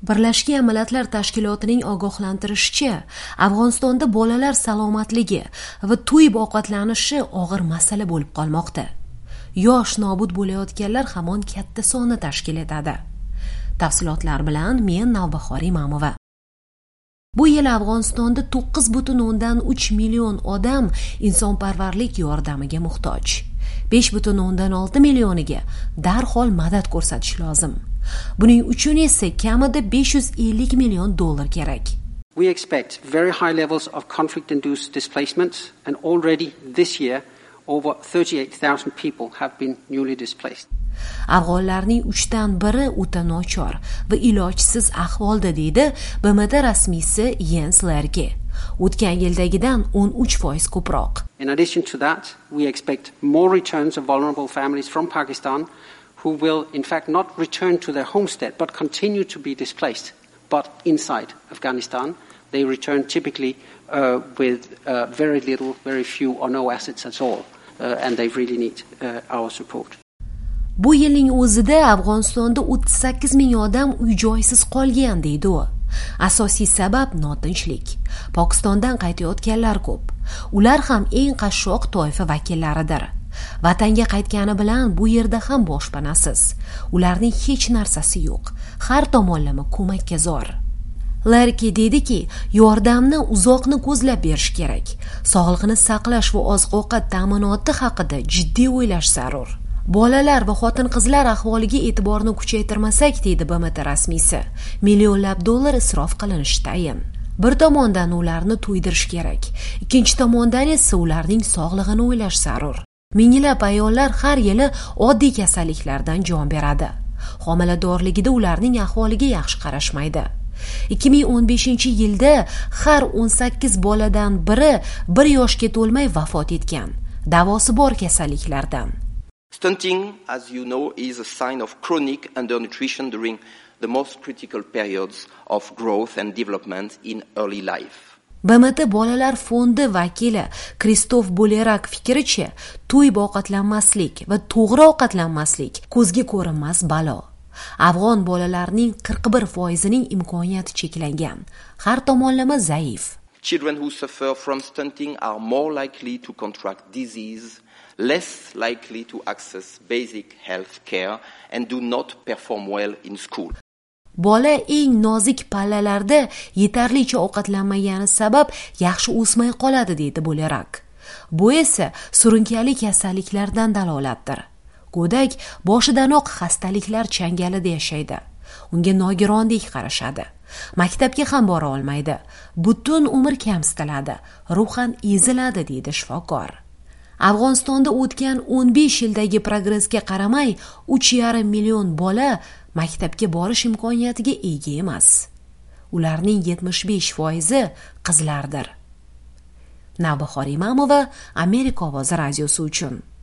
Birlashgan Millatlar Tashkilotining ogohlantirishicha, Afg'onistonda bolalar salomatligi va to'yib ovqatlanishi og'ir masala bo'lib qolmoqda. Yosh nobud bo'layotganlar hamon katta sonni tashkil etadi. Tafsilotlar bilan men Navbahor Imamova. Bu yil Afg'onistonda 9,3 million odam insonparvarlik yordamiga muhtoj. 5,6 millioniga darhol madad ko'rsatish lozim. Buning uchun esa kamida $550 million kerak. We expect very high levels of conflict-induced displacements, and already this year over 38,000 people have been newly displaced. Afg'onlarning 3dan biri o'ta nochor va ilojsiz ahvolda deydi BMT rasmiysi Jens Lerke. O'tgan yildagidan 13% ko'proq. In addition to that, we expect more returns of vulnerable families from Pakistan who will in fact not return to their homestead but continue to be displaced. But inside Afghanistan, they return typically with very little, very few or no assets at all, and they really need our support. Bu yilning o'zida Afg'onistonda 38 ming odam uy-joysiz qolgan deydi u. Asosiy sabab notinchlik. Pokistondan qaytayotganlar ko'p. Ular ham eng qashshoq toifa vakillaridir. Vatanga qaytgani bilan bu yerda ham boshpanasiz. Ularning hech narsasi yo'q. Har tomonlama ko'makka zor. Larki dediki, yordamni uzoqni ko'zlab berish kerak. Sog'liqni saqlash va oziq-ovqat ta'minoti haqida jiddiy o'ylash zarur. Bolalar va xotin-qizlar ahvoliga e'tiborni kuchaytirmasak, deydi BMT rasmiysi, millionlab dollar isrof qilinishi tayin. Bir tomondan ularni to'ydirish kerak, ikkinchi tomondan esa ularning sog'lig'ini o'ylash zarur. Minglab ayollar har yili oddiy kasalliklardan jon beradi. Homiladorligida ularning ahvoliga yaxshi qarashmaydi. 2015-yilda har 18 boladan biri 1 yoshga to'lmay vafot etgan. Davosi bor kasalliklardan. Stunting, as you know, is a sign of chronic undernutrition during the most critical periods of growth and development in early life. BMT bolalar fondi vakili Kristof Bolerak fikricha, to'yib ovqatlanmaslik va to'g'ri ovqatlanmaslik ko'zga ko'rinmas balo. Afg'on bolalarining 41%ning imkoniyati cheklangan, har tomonlama zaif. Children who suffer from stunting are more likely to contract disease, less likely to access basic health care, and do not perform well in school. Bola eng nozik pallalarda yetarlicha ovqatlanmagani sabab yaxshi o'smay qoladi, deydi Bolerak. Bu esa surunkali kasalliklardan dalolatdir. Go'dak boshidanoq xastaliklar changalida yashaydi. Unga nogirondek qarashadi. Maktabga ham bora olmaydi. Butun umr kamsitiladi, ruhan eziladi, deydi shifokor. Afg'onistonda o'tgan 15 yildagi progressga qaramay 3,5 million bola maktabga borish imkoniyatiga ega emas. Ularning 75% qizlardir. Navbahor Imamova, Amerika ovozi radiosi uchun.